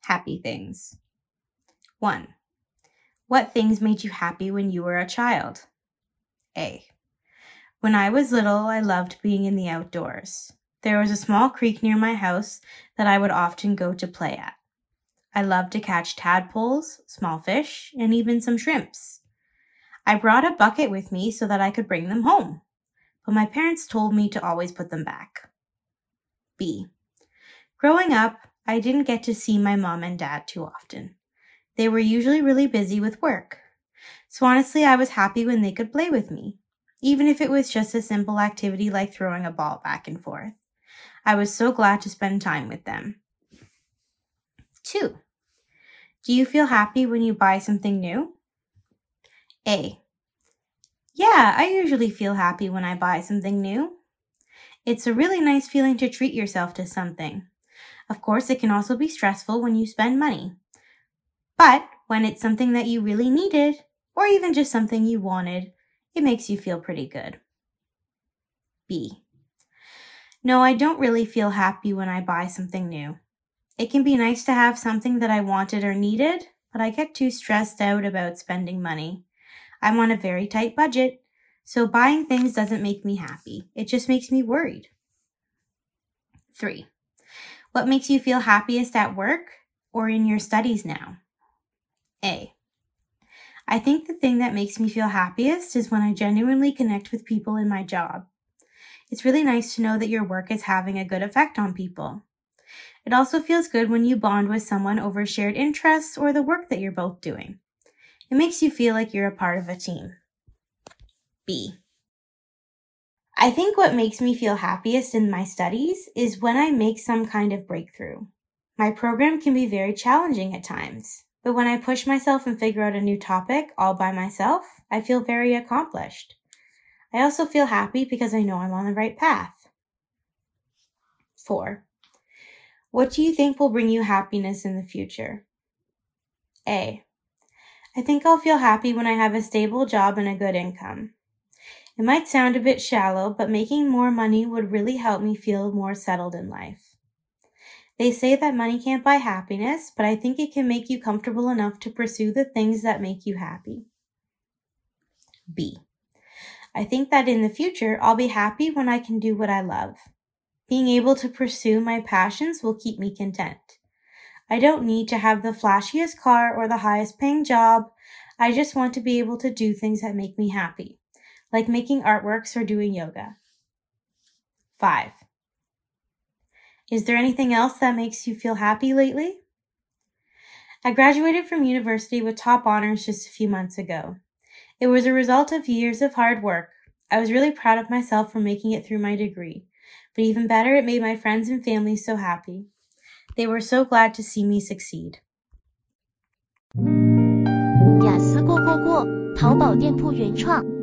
Happy things. 1. What things made you happy when you were a child? A. When I was little, I loved being in the outdoors. There was a small creek near my house that I would often go to play at. I loved to catch tadpoles, small fish, and even some shrimps. I brought a bucket with me so that I could bring them home, but my parents told me to always put them back. B. Growing up, I didn't get to see my mom and dad too often. They were usually really busy with work. So honestly, I was happy when they could play with me, even if it was just a simple activity like throwing a ball back and forth. I was so glad to spend time with them. 2. Do you feel happy when you buy something new? A. Yeah, I usually feel happy when I buy something new. It's a really nice feeling to treat yourself to something. Of course, it can also be stressful when you spend money. But when it's something that you really needed, or even just something you wanted, it makes you feel pretty good. B. No, I don't really feel happy when I buy something new. It can be nice to have something that I wanted or needed, but I get too stressed out about spending money. I'm on a very tight budget, so buying things doesn't make me happy. It just makes me worried. 3. What makes you feel happiest at work or in your studies now? A. I think the thing that makes me feel happiest is when I genuinely connect with people in my job. It's really nice to know that your work is having a good effect on people. It also feels good when you bond with someone over shared interests or the work that you're both doing. It makes you feel like you're a part of a team. B. I think what makes me feel happiest in my studies is when I make some kind of breakthrough. My program can be very challenging at times, but when I push myself and figure out a new topic all by myself, I feel very accomplished. I also feel happy because I know I'm on the right path. 4. What do you think will bring you happiness in the future? A. I think I'll feel happy when I have a stable job and a good income. It might sound a bit shallow, but making more money would really help me feel more settled in life. They say that money can't buy happiness, but I think it can make you comfortable enough to pursue the things that make you happy. B. I think that in the future, I'll be happy when I can do what I love. Being able to pursue my passions will keep me content. I don't need to have the flashiest car or the highest paying job. I just want to be able to do things that make me happy, like making artworks or doing yoga. 5. Is there anything else that makes you feel happy lately? I graduated from university with top honors just a few months ago. It was a result of years of hard work. I was really proud of myself for making it through my degree, but even better, it made my friends and family so happy. They were so glad to see me succeed. 雅思过，淘宝店铺原创。